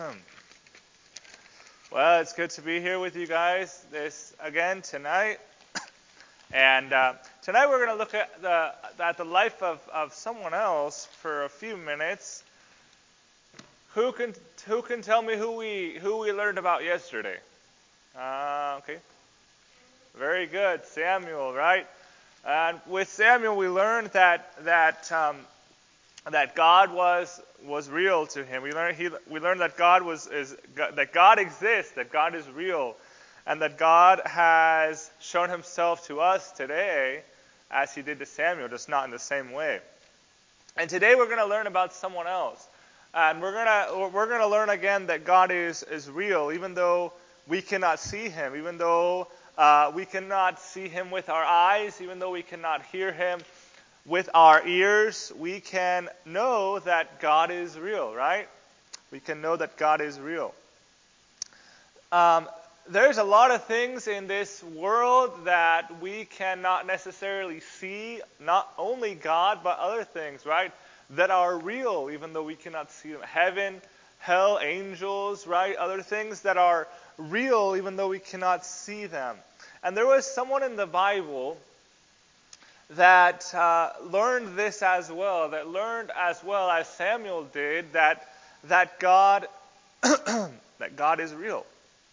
Well, it's good to be here with you guys tonight. And tonight we're going to look at the life of someone else for a few minutes. Who can tell me who we learned about yesterday? Okay. Very good, Samuel, right? And with Samuel, we learned that God was real to him. We learned that God exists, that God is real, and that God has shown Himself to us today, as He did to Samuel, just not in the same way. And today we're going to learn about someone else, and we're going to learn again that God is real, even though we cannot see Him, even though we cannot see Him with our eyes, even though we cannot hear Him with our ears. We can know that God is real, right? We can know that God is real. There's a lot of things in this world that we cannot necessarily see, not only God, but other things, right? That are real, even though we cannot see them. Heaven, hell, angels, right? Other things that are real, even though we cannot see them. And there was someone in the Bible that learned this as well, that learned as well as Samuel did, that God that God is real.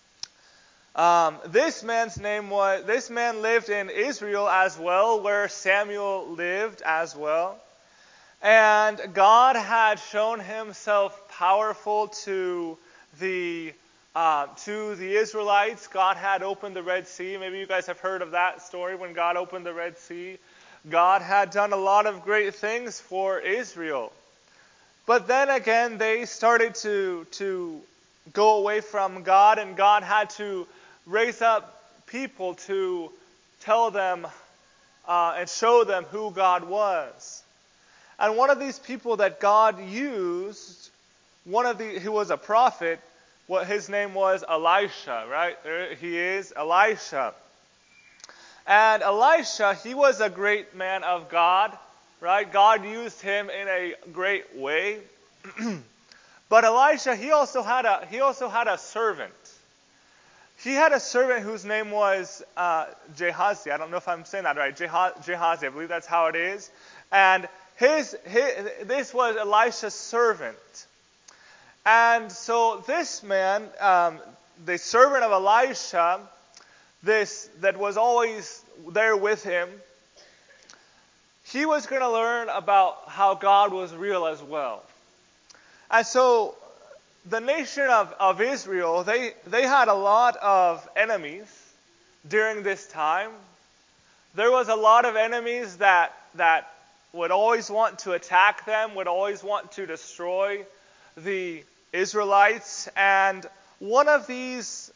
This man lived in Israel as well, where Samuel lived as well. And God had shown Himself powerful to the Israelites. God had opened the Red Sea. Maybe you guys have heard of that story when God opened the Red Sea. God had done a lot of great things for Israel. But then again, they started to go away from God, and God had to raise up people to tell them and show them who God was. And one of these people that God used, who was a prophet, his name was Elisha, right? There he is, Elisha. And Elisha, he was a great man of God, right? God used him in a great way. But Elisha, he also had a servant. He had a servant whose name was Gehazi. I don't know if I'm saying that right. Gehazi, I believe that's how it is. And this was Elisha's servant. And so this man, the servant of Elisha, that was always there with him, he was going to learn about how God was real as well. And so the nation of Israel, they had a lot of enemies during this time. There was a lot of enemies that would always want to attack them, would always want to destroy the Israelites. And one of these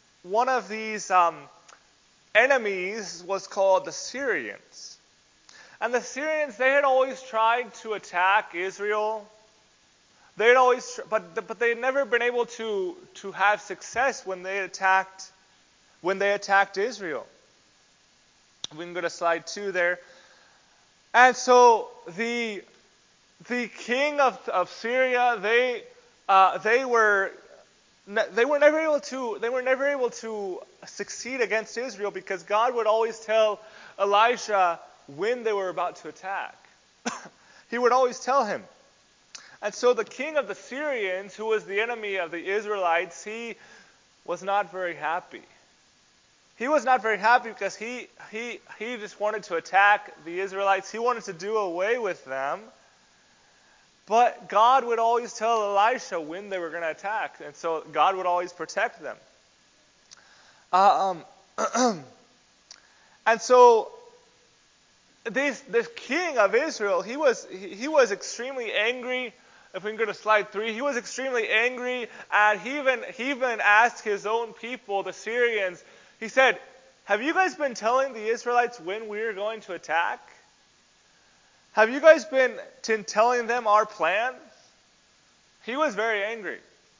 enemies was called the Syrians. And the Syrians, they had always tried to attack Israel. But they had never been able to have success when they attacked Israel. We can go to slide 2 there. And so the king of Syria, they were never able to succeed against Israel, because God would always tell Elisha when they were about to attack. He would always tell him. And so the king of the Syrians, who was the enemy of the Israelites, he was not very happy. He was not very happy because he just wanted to attack the Israelites. He wanted to do away with them. But God would always tell Elisha when they were going to attack. And so God would always protect them. And so this king of Israel, he was extremely angry. If we can go to slide 3, he was extremely angry, and he even asked his own people, the Syrians. He said, "Have you guys been telling the Israelites when we're going to attack? Have you guys been telling them our plans?" He was very angry.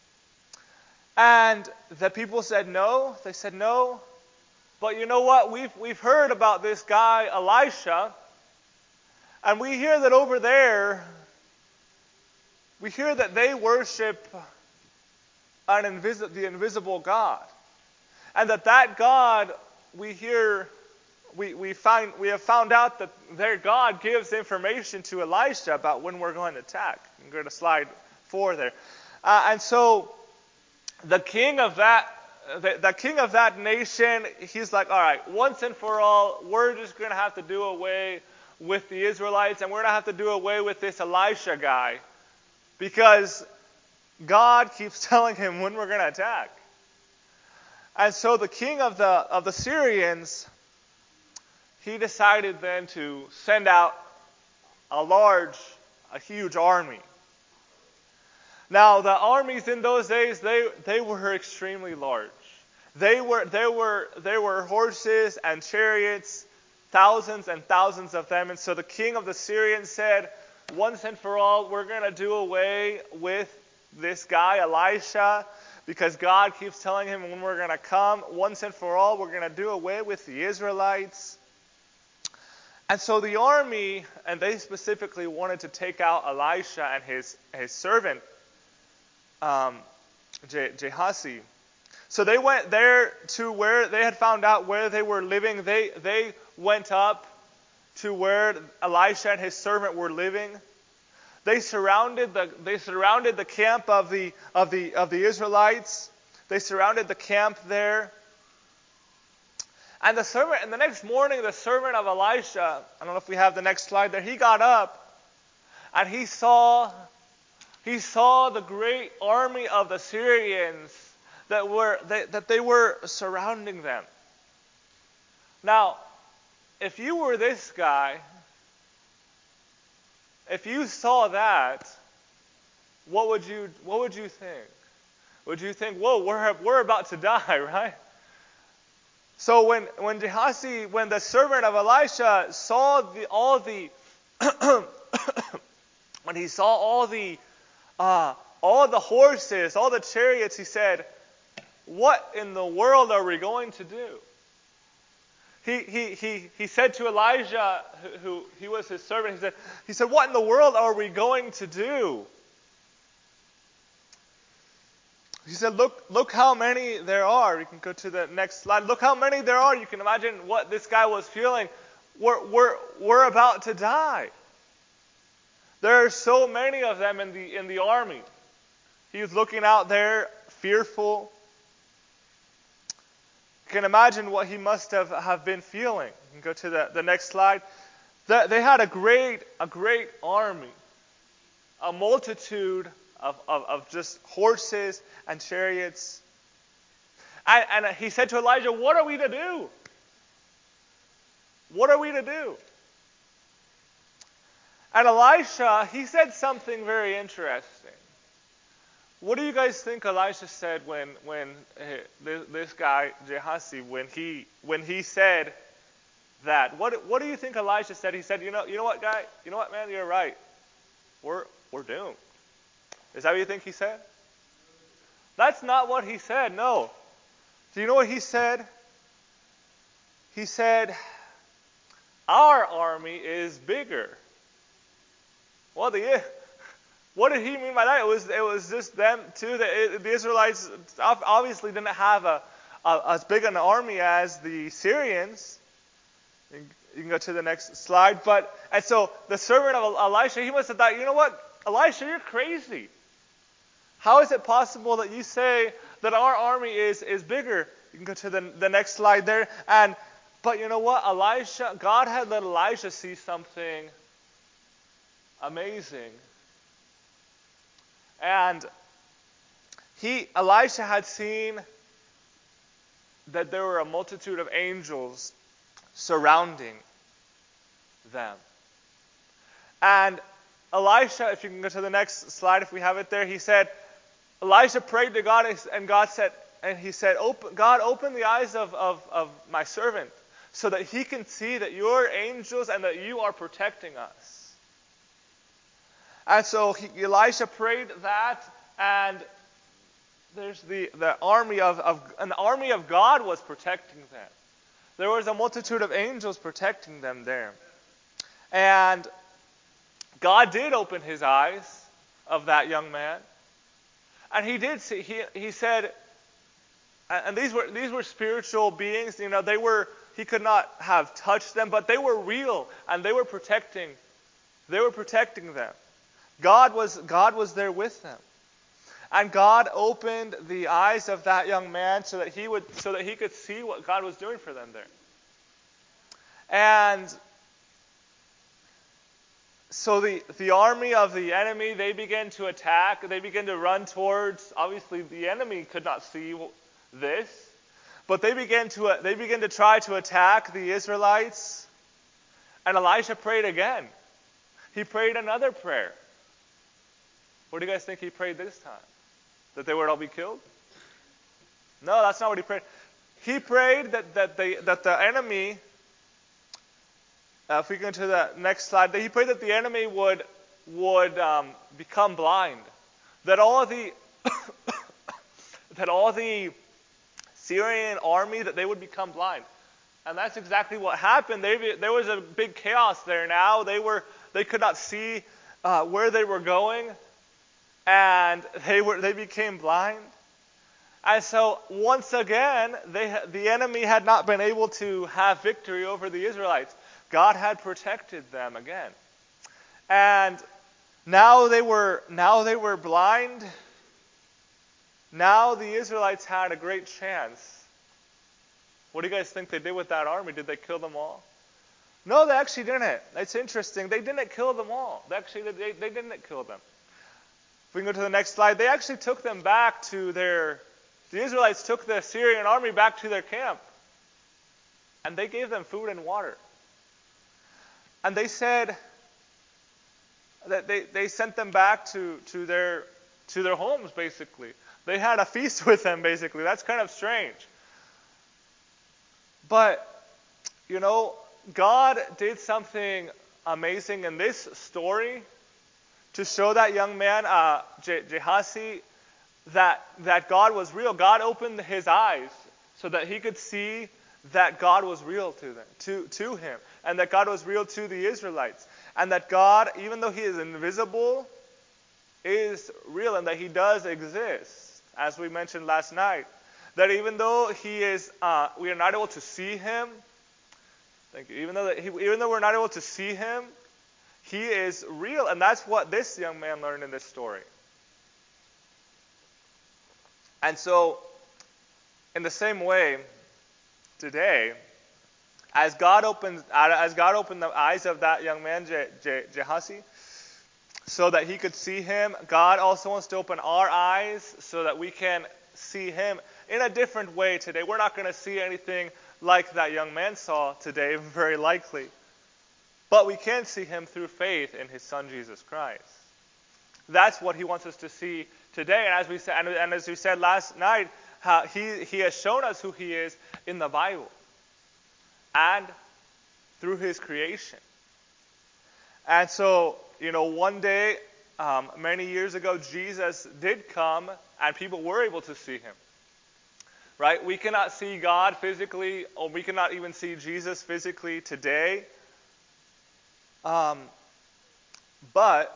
And the people said no. They said no. But you know what? We've heard about this guy Elisha, and we hear that over there, we hear that they worship the invisible God. And that God, we have found out that their God gives information to Elisha about when we're going to attack. You can go to slide 4 there. And so the king of that nation, he's like, all right, once and for all, we're just going to have to do away with the Israelites, and we're going to have to do away with this Elisha guy, because God keeps telling him when we're going to attack. And so the king of the Syrians, he decided then to send out a huge army. Now, the armies in those days, they were extremely large. There were horses and chariots, thousands and thousands of them. And so the king of the Syrians said, once and for all, we're going to do away with this guy, Elisha, because God keeps telling him when we're going to come. Once and for all, we're going to do away with the Israelites. And so the army, and they specifically wanted to take out Elisha and his servant, Gehazi. So they went there to where they had found out where they were living. They went up to where Elisha and his servant were living. They surrounded the camp of the Israelites. They surrounded the camp there. And the next morning, the servant of Elisha, I don't know if we have the next slide there, he got up and he saw the great army of the Syrians that they were surrounding them. Now, if you were this guy, if you saw that, what would you think? Would you think, whoa, we're about to die, right? So when the servant of Elisha saw when he saw all the horses, all the chariots, he said, "What in the world are we going to do?" He said to Elijah, who he was his servant, he said, "What in the world are we going to do?" He said, look how many there are. You can go to the next slide. Look how many there are. You can imagine what this guy was feeling. We're about to die. There are so many of them in the army. He was looking out there, fearful. You can imagine what he must have been feeling. You can go to the next slide. They had a great army, a multitude of just horses and chariots. And he said to Elijah, "What are we to do? What are we to do?" And Elisha, he said something very interesting. What do you guys think Elisha said when this guy Gehazi, when he said that? What do you think Elisha said? He said, "You know what, guy? You know what, man? You're right. We're doomed." Is that what you think he said? That's not what he said, no. Do you know what he said? He said, "Our army is bigger." Well, what did he mean by that? It was just them too. The Israelites obviously didn't have as big an army as the Syrians. You can go to the next slide. And so the servant of Elisha, he must have thought, "You know what, Elisha, you're crazy. How is it possible that you say that our army is bigger?" You can go to the next slide there. But you know what? God had let Elisha see something amazing. And Elisha had seen that there were a multitude of angels surrounding them. And Elisha, if you can go to the next slide, if we have it there, he said, Elisha prayed to God, and God said, "God, open the eyes of my servant so that he can see that you're angels and that you are protecting us." And so Elisha prayed that, and there's the army an army of God was protecting them. There was a multitude of angels protecting them there. And God did open his eyes of that young man. And he did see, he said, and these were spiritual beings, he could not have touched them, but they were real, and they were protecting them. God was there with them. And God opened the eyes of that young man so that he could see what God was doing for them there. And so the army of the enemy, they began to attack. They began to run towards. Obviously, the enemy could not see this, but they began to try to attack the Israelites. And Elisha prayed again. He prayed another prayer. What do you guys think he prayed this time? That they would all be killed? No, that's not what he prayed. He prayed that the enemy. If we go to the next slide, he prayed that the enemy would become blind, that all the Syrian army, that they would become blind, and that's exactly what happened. There was a big chaos there. Now they could not see where they were going, and they became blind. And so once again, the enemy had not been able to have victory over the Israelites. God had protected them again. And now they were blind. Now the Israelites had a great chance. What do you guys think they did with that army? Did they kill them all? No, they actually didn't. It's interesting. They didn't kill them all. They didn't kill them. If we can go to the next slide, they actually took them back to the Israelites took the Syrian army back to their camp. And they gave them food and water. And they said that they sent them back to their homes, basically. They had a feast with them, basically. That's kind of strange. But, God did something amazing in this story to show that young man, Gehazi, that God was real. God opened his eyes so that he could see that God was real to him, and that God was real to the Israelites, and that God, even though he is invisible, is real, and that he does exist, as we mentioned last night. That even though we are not able to see him, even though we're not able to see him, he is real, and that's what this young man learned in this story. And so, in the same way, today, as God opened the eyes of that young man, Gehazi, so that he could see him, God also wants to open our eyes so that we can see him in a different way today. We're not going to see anything like that young man saw today, very likely. But we can see him through faith in his Son, Jesus Christ. That's what he wants us to see today. And as we said last night, he has shown us who he is in the Bible and through his creation. And so, one day, many years ago, Jesus did come and people were able to see him. Right? We cannot see God physically, or we cannot even see Jesus physically today. But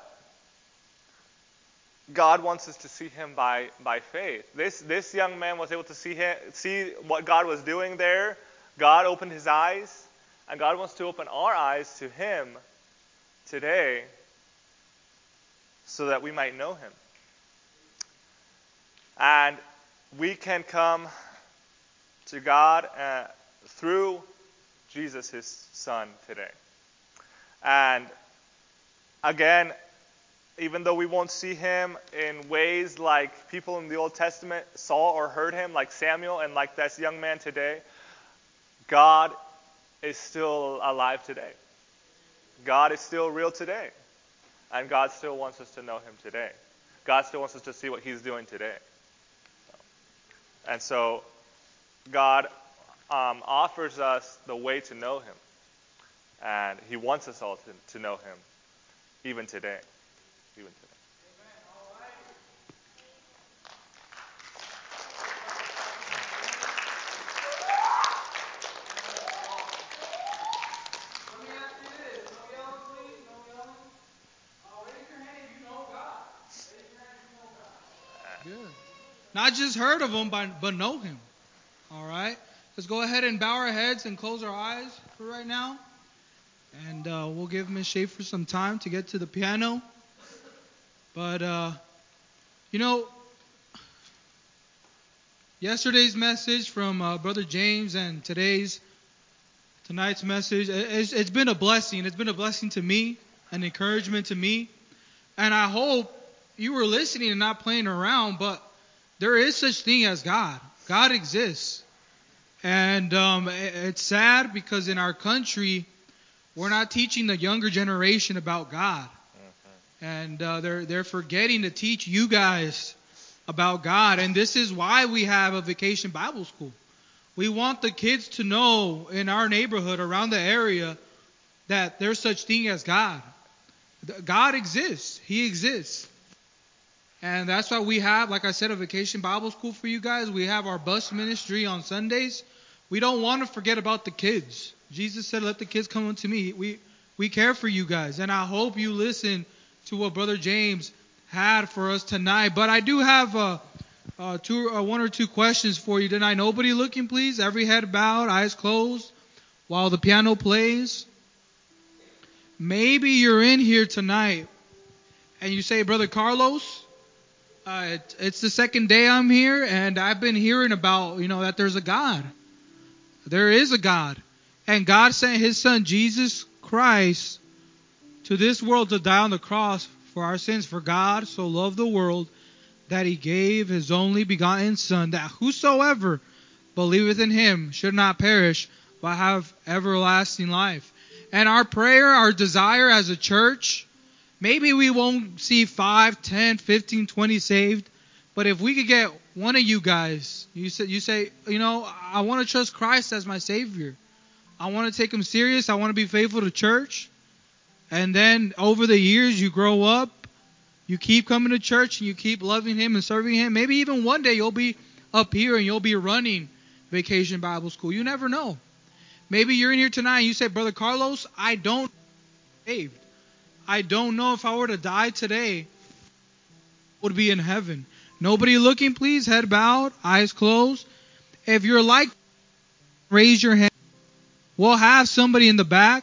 God wants us to see him by faith. This young man was able to see what God was doing there. God opened his eyes, and God wants to open our eyes to him today so that we might know him. And we can come to God through Jesus, his Son, today. And again, even though we won't see him in ways like people in the Old Testament saw or heard him, like Samuel and like this young man today, God is still alive today. God is still real today. And God still wants us to know him today. God still wants us to see what he's doing today. And so God offers us the way to know him. And he wants us all to know him, even today. Even today. Amen. All right. Let me ask you this. No yelling, please. No yelling. Raise your hand if you know God. Raise your hand if you know God. Good. Not just heard of him, but know him. All right? Let's go ahead and bow our heads and close our eyes for right now. And we'll give Miss Schaefer some time to get to the piano. But, yesterday's message from Brother James and tonight's message, it's been a blessing. It's been a blessing to me, an encouragement to me. And I hope you were listening and not playing around, but there is such thing as God. God exists. And it's sad because in our country, we're not teaching the younger generation about God. And they're forgetting to teach you guys about God. And this is why we have a vacation Bible school. We want the kids to know in our neighborhood, around the area, that there's such thing as God. God exists. He exists. And that's why we have, like I said, a vacation Bible school for you guys. We have our bus ministry on Sundays. We don't want to forget about the kids. Jesus said, let the kids come unto me. We care for you guys. And I hope you listen to what Brother James had for us tonight. But I do have one or two questions for you tonight. Nobody looking, please. Every head bowed, eyes closed, while the piano plays. Maybe you're in here tonight and you say, Brother Carlos, it's the second day I'm here, and I've been hearing about, that there's a God. There is a God. And God sent His Son, Jesus Christ, to this world to die on the cross for our sins. For God so loved the world that He gave His only begotten Son, that whosoever believeth in Him should not perish, but have everlasting life. And our prayer, our desire as a church, maybe we won't see 5, 10, 15, 20 saved, but if we could get one of you guys, you say, I want to trust Christ as my Savior. I want to take Him serious. I want to be faithful to church. And then over the years, you grow up, you keep coming to church, and you keep loving Him and serving Him. Maybe even one day you'll be up here and you'll be running Vacation Bible School. You never know. Maybe you're in here tonight and you say, Brother Carlos, I don't saved. I don't know if I were to die today, I would be in heaven. Nobody looking, please. Head bowed, eyes closed. If you're like, raise your hand. We'll have somebody in the back,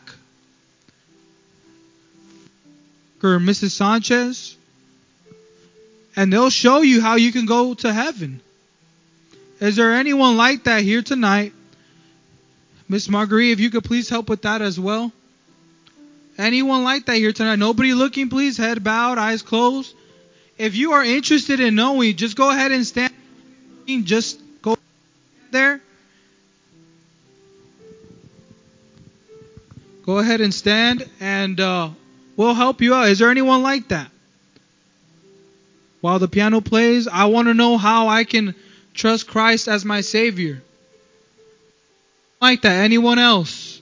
or Mrs. Sanchez, and they'll show you how you can go to heaven. Is there anyone like that here tonight? Miss Marguerite, if you could please help with that as well. Anyone like that here tonight? Nobody looking, please. Head bowed, eyes closed. If you are interested in knowing, just go ahead and stand. Just go there. Go ahead and stand, and we'll help you out. Is there anyone like that? While the piano plays, I want to know how I can trust Christ as my Savior. Like that? Anyone else?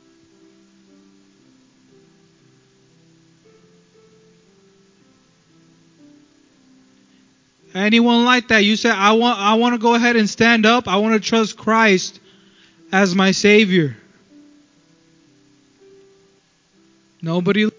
Anyone like that? You say, I want to go ahead and stand up. I want to trust Christ as my Savior. Nobody?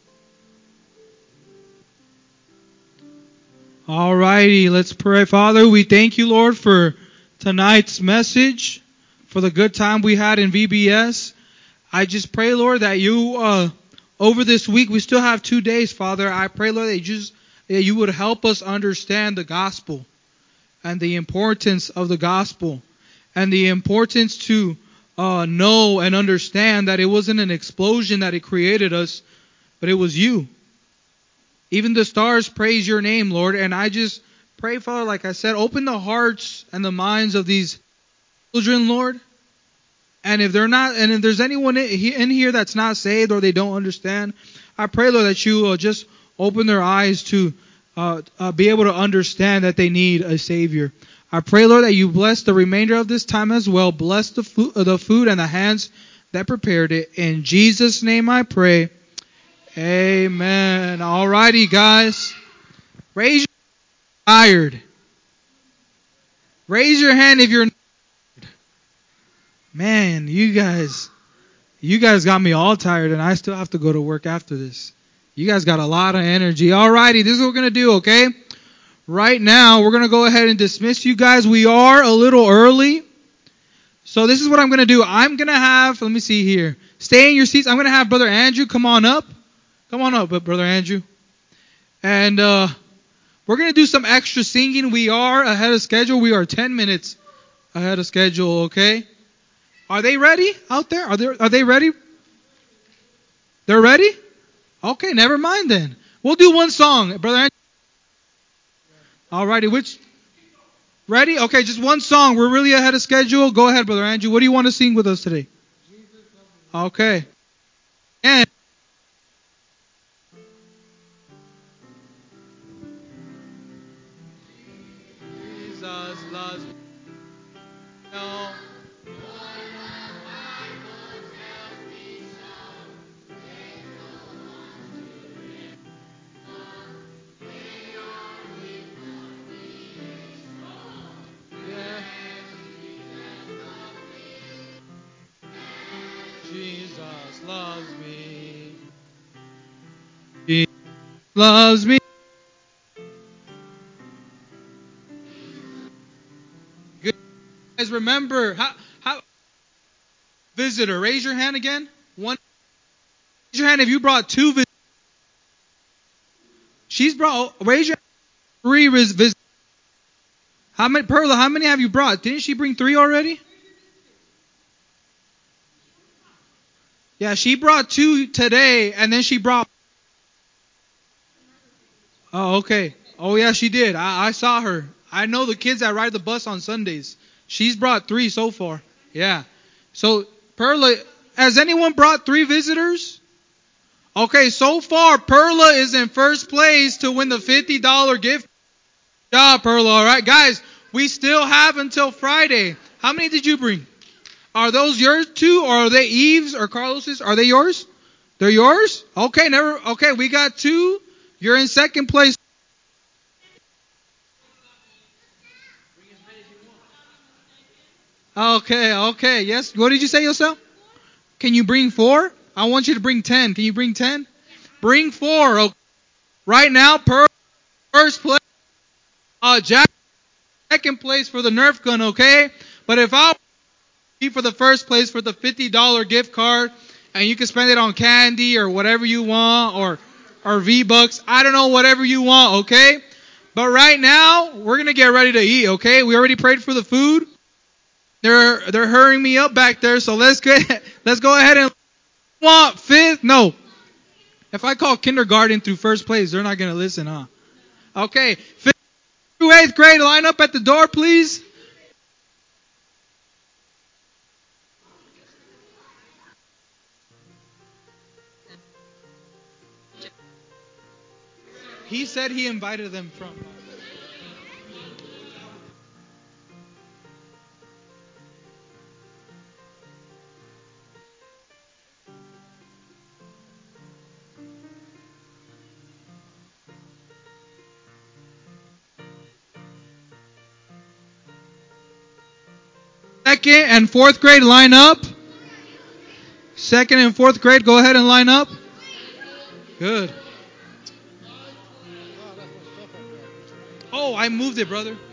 All righty, let's pray. Father, we thank you, Lord, for tonight's message, for the good time we had in VBS. I just pray, Lord, that you, over this week, we still have 2 days, Father. I pray, Lord, that you would help us understand the gospel and the importance of the gospel and the importance to know and understand that it wasn't an explosion that it created us, but it was you. Even the stars praise your name, Lord. And I just pray, Father, like I said, open the hearts and the minds of these children, Lord. And if there's anyone in here that's not saved or they don't understand, I pray, Lord, that you just open their eyes to be able to understand that they need a Savior. I pray, Lord, that you bless the remainder of this time as well. Bless the food and the hands that prepared it. In Jesus' name I pray. Amen. All righty, guys. Raise your tired. Raise your hand if you're Man, you guys got me all tired, and I still have to go to work after this. You guys got a lot of energy. All righty, this is what we're going to do, okay? right now, we're going to go ahead and dismiss you guys. We are a little early. So this is what I'm going to do. I'm going to have, let me see here. Stay in your seats. I'm going to have Brother Andrew come on up. Come on up, Brother Andrew. And we're going to do some extra singing. We are ahead of schedule. We are 10 minutes ahead of schedule, okay? Are they ready out there? Are they ready? They're ready? Okay, never mind then. We'll do one song. Brother Andrew. Alrighty, which... Ready? Okay, just one song. We're really ahead of schedule. Go ahead, Brother Andrew. What do you want to sing with us today? Okay. And Jesus loves me. No. Yeah. Jesus loves me. Jesus loves me. Good. Guys, remember how visitor. Raise your hand again. One. Raise your hand if you brought two visitors. She's brought. Raise your hand. Three visitors. How many, Perla? How many have you brought? Didn't she bring 3 already? Yeah, she brought 2 today, and then she brought. Oh, okay. Oh, yeah, she did. I saw her. I know the kids that ride the bus on Sundays. She's brought 3 so far. Yeah. So, Perla, has anyone brought 3 visitors? Okay, so far, Perla is in first place to win the $50 gift. Good job, Perla. All right, guys, we still have until Friday. How many did you bring? Are those yours too, or are they Eve's or Carlos's? Are they yours? They're yours? Okay, okay, we got 2. You're in second place. Okay. Yes. What did you say yourself? Can you bring 4? I want you to bring 10. Can you bring 10? Bring 4. Okay. Right now, first place. Jack, second place for the Nerf gun, okay? But if I be for the first place for the $50 gift card, and you can spend it on candy or whatever you want, or V-Bucks, I don't know, whatever you want, okay? But right now, we're gonna get ready to eat, okay? We already prayed for the food. They're hurrying me up back there, so let's go ahead and want 5th. No, if I call kindergarten through first place, they're not gonna listen, huh? Okay, 5th through 8th grade, line up at the door, please. He said he invited them from. Second and 4th grade, line up. Second and 4th grade, go ahead and line up. Good. Oh, I moved it, brother.